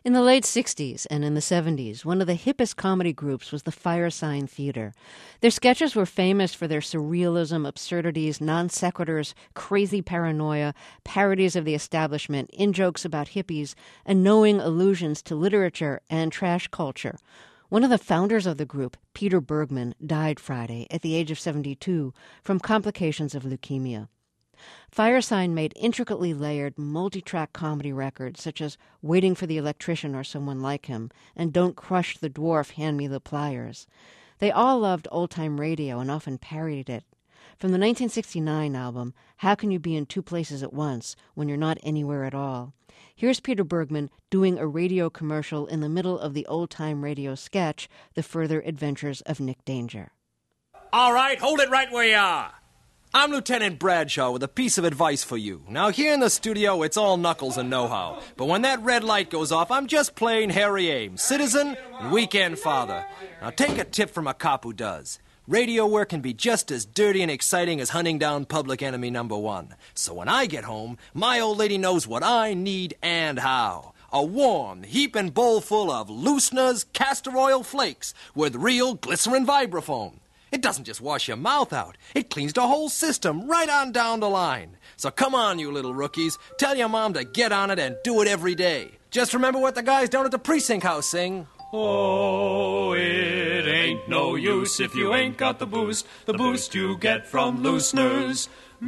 In the late 60s and in the 70s, one of the hippest comedy groups was the Firesign Theater. Their sketches were famous for their surrealism, absurdities, non sequiturs, crazy paranoia, parodies of the establishment, in-jokes about hippies, and knowing allusions to literature and trash culture. One of the founders of the group, Peter Bergman, died Friday at the age of 72 from complications of leukemia. Firesign made intricately layered, multi-track comedy records such as Waiting for the Electrician or Someone Like Him and Don't Crush the Dwarf, Hand Me the Pliers. They all loved old-time radio and often parodied it. From the 1969 album, How Can You Be in Two Places at Once When You're Not Anywhere at All? Here's Peter Bergman doing a radio commercial in the middle of the old-time radio sketch, The Further Adventures of Nick Danger. All right, hold it right where you are. I'm Lieutenant Bradshaw with a piece of advice for you. Now, here in the studio, it's all knuckles and know-how. But when that red light goes off, I'm just plain Harry Ames, citizen and weekend father. Now, take a tip from a cop who does. Radio work can be just as dirty and exciting as hunting down public enemy number one. So when I get home, my old lady knows what I need and how. A warm, heaping bowl full of Loosener's castor oil flakes with real glycerin vibrafoam. It doesn't just wash your mouth out. It cleans the whole system right on down the line. So come on, you little rookies. Tell your mom to get on it and do it every day. Just remember what the guys down at the precinct house sing. Oh, it ain't no use if you ain't got the boost you get from Loosener's.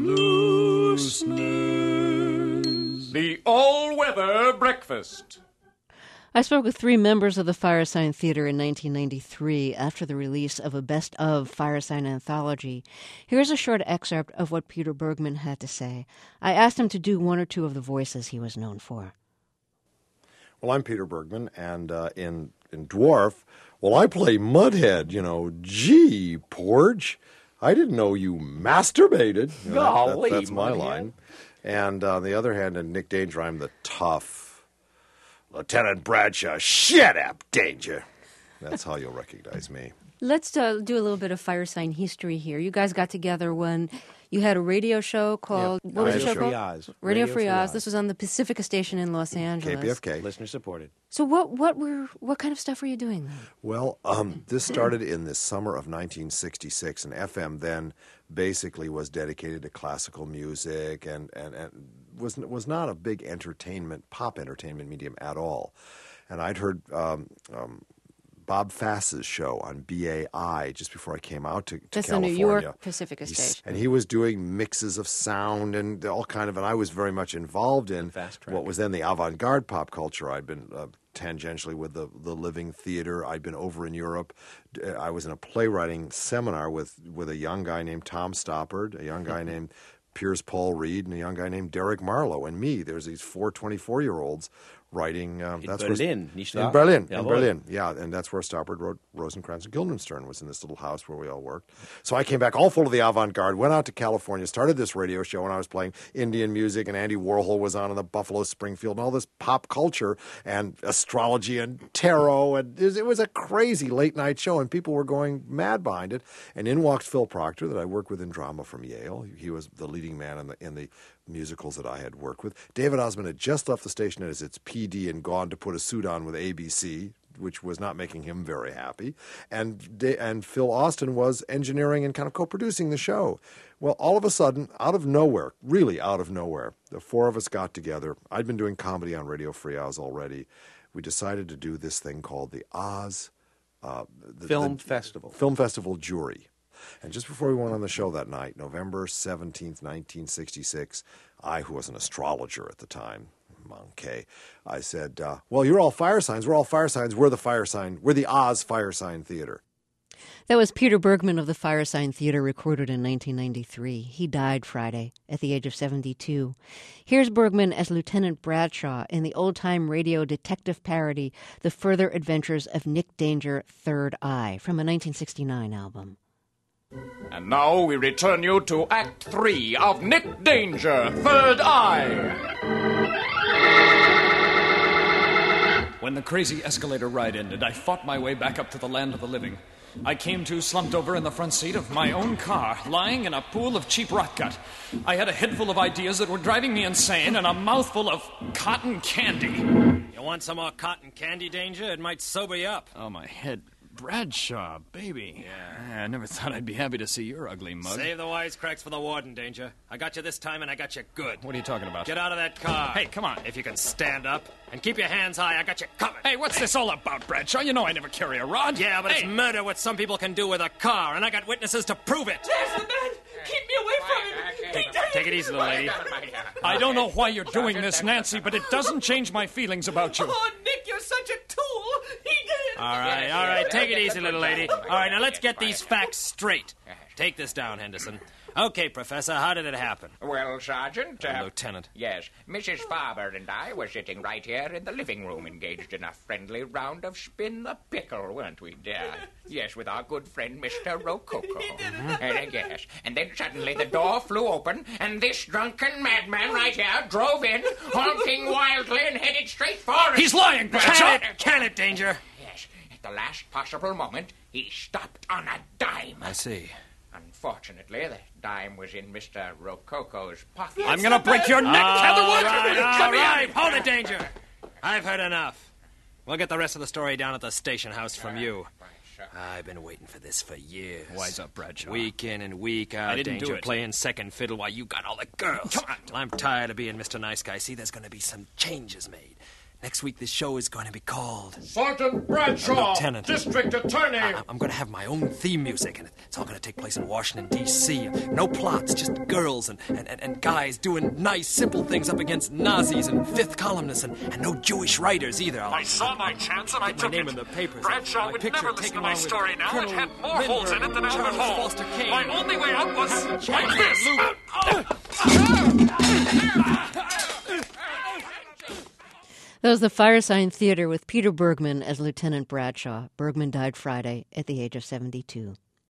Loosener's. The all-weather breakfast. I spoke with three members of the Firesign Theater in 1993 after the release of a Best of Firesign anthology. Here's a short excerpt of what Peter Bergman had to say. I asked him to do one or two of the voices he was known for. Well, I'm Peter Bergman, and in Dwarf, well, I play Mudhead, Gee, Porge, I didn't know you masturbated. That's my line. And on the other hand, in Nick Danger, I'm the tough Lieutenant Bradshaw. Shut up, Danger. That's how you'll recognize me. Let's do a little bit of Firesign history here. You guys got together when you had a radio show called... Yeah. What was the show Free called? Oz. Radio Free Oz. This was on the Pacifica station in Los Angeles. KPFK. Listener supported. So what kind of stuff were you doing then? Well, this started in the summer of 1966, and FM then basically was dedicated to classical music and was not a big pop entertainment medium at all. And I'd heard Bob Fass's show on BAI just before I came out to That's California. the New York Pacifica station. And he was doing mixes of sound and all kind of, and I was very much involved in what was then the avant-garde pop culture. I'd been tangentially with the Living Theater. I'd been over in Europe. I was in a playwriting seminar with a young guy named Tom Stoppard, a young guy named Piers Paul Reed, and a young guy named Derek Marlowe, and me. There's these 4 24-year-olds writing. In Berlin. In Berlin, yeah. And that's where Stoppard wrote Rosencrantz and Guildenstern, was in this little house where we all worked. So I came back all full of the avant-garde, went out to California, started this radio show, and I was playing Indian music, and Andy Warhol was on in the Buffalo Springfield, and all this pop culture and astrology and tarot. And it was a crazy late-night show, and people were going mad behind it. And in walked Phil Proctor, that I worked with in drama from Yale. He was the leading man in the musicals that I had worked with. David Osmond had just left the station as its PD and gone to put a suit on with ABC, which was not making him very happy. And Phil Austin was engineering and kind of co-producing the show. Well, all of a sudden, out of nowhere, really out of nowhere, the four of us got together. I'd been doing comedy on Radio Free Oz already. We decided to do this thing called the Oz Film Festival. Film Festival Jury. And just before we went on the show that night, November 17th, 1966, I, who was an astrologer at the time, Monkey, I said, well, you're all fire signs. We're all fire signs. We're the fire sign. We're the Oz Fire Sign Theater. That was Peter Bergman of the Firesign Theater, recorded in 1993. He died Friday at the age of 72. Here's Bergman as Lieutenant Bradshaw in the old-time radio detective parody, The Further Adventures of Nick Danger, Third Eye, from a 1969 album. And now we return you to Act 3 of Nick Danger, Third Eye. When the crazy escalator ride ended, I fought my way back up to the land of the living. I came to slumped over in the front seat of my own car, lying in a pool of cheap rot gut. I had a head full of ideas that were driving me insane and a mouthful of cotton candy. You want Want some more cotton candy, Danger? It might sober you up. Oh, my head. Bradshaw, baby. Yeah. I never thought I'd be happy to see your ugly mug. Save the wisecracks for the warden, Danger. I got you this time, and I got you good. What are you talking about? Get out of that car. Hey, come on. If you can stand up. And keep your hands high, I got you covered. Hey, what's this all about, Bradshaw? You know I never carry a rod. Yeah, but hey. It's murder what some people can do with a car, and I got witnesses to prove it. There's the man! Keep me away from him! He did it! Take it easy, little lady. I don't know why you're doing this, Nancy, but it doesn't change my feelings about you. Oh, Nick, you're such a tool! He did it! All right. Take it easy, little lady. All right, now let's get these facts straight. Take this down, Henderson. Okay, Professor, how did it happen? Well, Sergeant... Lieutenant. Yes, Mrs. Farber and I were sitting right here in the living room engaged in a friendly round of spin the pickle, weren't we, dear? Yes, with our good friend, Mr. Rococo. Yes. And then suddenly the door flew open, and this drunken madman right here drove in, honking wildly and headed straight for us. He's lying, Bradshaw! Can it, Danger? Yes, at the last possible moment, he stopped on a dime. I see. Unfortunately, the dime was in Mr. Rococo's pocket. I'm gonna break your neck, Catherwood! All right. Hold it, Danger. I've heard enough. We'll get the rest of the story down at the station house from you. I've been waiting for this for years. Wise up, Bradshaw. Week in and week out, I didn't Danger, do it. playing second fiddle while you got all the girls. Come on. Well, I'm tired of being Mr. Nice Guy. See, there's going to be some changes made. Next week, this show is going to be called... Sergeant Bradshaw! Lieutenant. District Attorney! I'm going to have my own theme music, and it's all going to take place in Washington, D.C. No plots, just girls and guys doing nice, simple things up against Nazis and fifth columnists, and no Jewish writers either. I saw my chance and I my took name it. in the papers. Bradshaw My would picture never taken listen to my along with story now. Colonel It had more holes in it than Lindbergh, Albert Charles Hall. Foster Kane. My only way out was like this. That was the Firesign Theater with Peter Bergman as Lieutenant Bradshaw. Bergman died Friday at the age of 72.